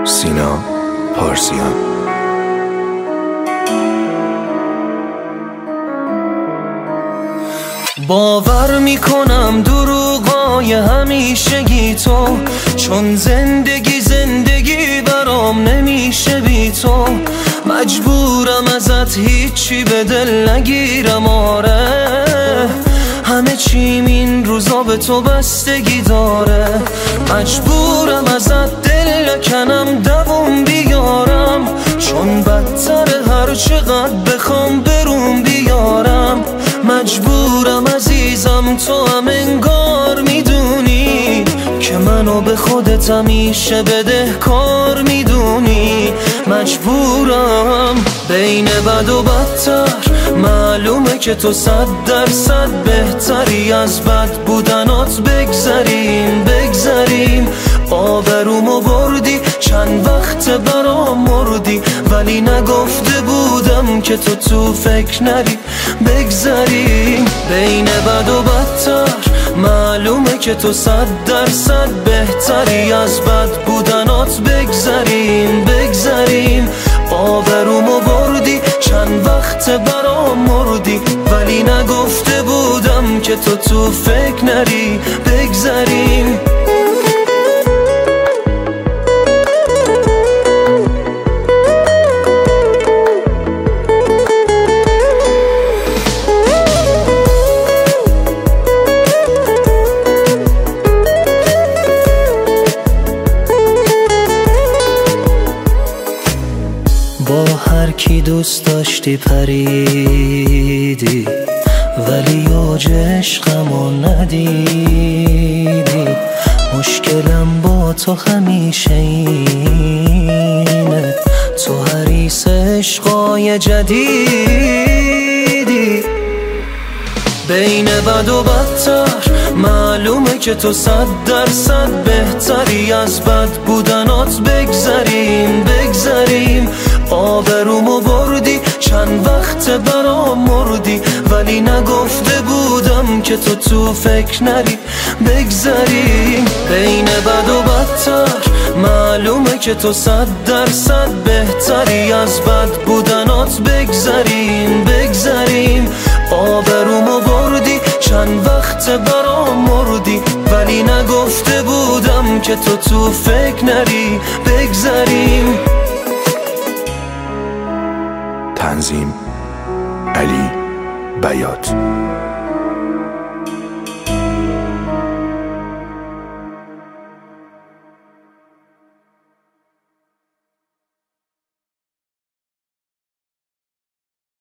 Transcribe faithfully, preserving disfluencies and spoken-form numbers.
سینا پارسیان. باور میکنم دروغای همیشگی تو، چون زندگی زندگی برام نمیشه بی تو. مجبورم ازت هیچی به دل نگیرم، آره همه چیم این روزا به تو بستگی داره. مجبورم ازت دل نکنم دووم بیارم، چون بدتر هر چقدر بخوام برون بیارم. مجبورم عزیزم تو هم انگار میدونی که منو به خودت همیشه بدهکار میدونی. مجبورم بین بد و بدتر، معلومه که تو صد درصد بهتری، از بد بودنات بگذریم بگذریم. آبرومو بردی چند وقت برام مردی، ولی نگفته بودم که تو تو فکر نری. بگذریم بین بد و بدتر، معلومه که تو صد درصد بهتری، از بد بودنات بگذریم بگذریم. آبرومو بردی چند وقت برام مردی، ولی نگفته بودم که تو تو فکر نری. بگذریم با هر کی دوست داشتی پریدی، ولی اوج عشقمو ندیدی. مشکلم با تو همیشه اینه، تو حریص عشقای جدیدی. بین بد و بدتر، معلومه که تو صد درصد بهتری، از بد بودنات بگذریم بگذریم. آبرومو بردی چند وقت برام مردی، ولی نگفته بودم که تو تو فکر نری. بگذریم بین بد و بدتر، معلومه که تو صد درصد بهتری، از بد بودنات بگذریم بگذریم. آبرومو بردی چند وقت برام مردی، ولی نگفته بودم که تو تو فکر نری. بگذریم. تنظیم علی بیات.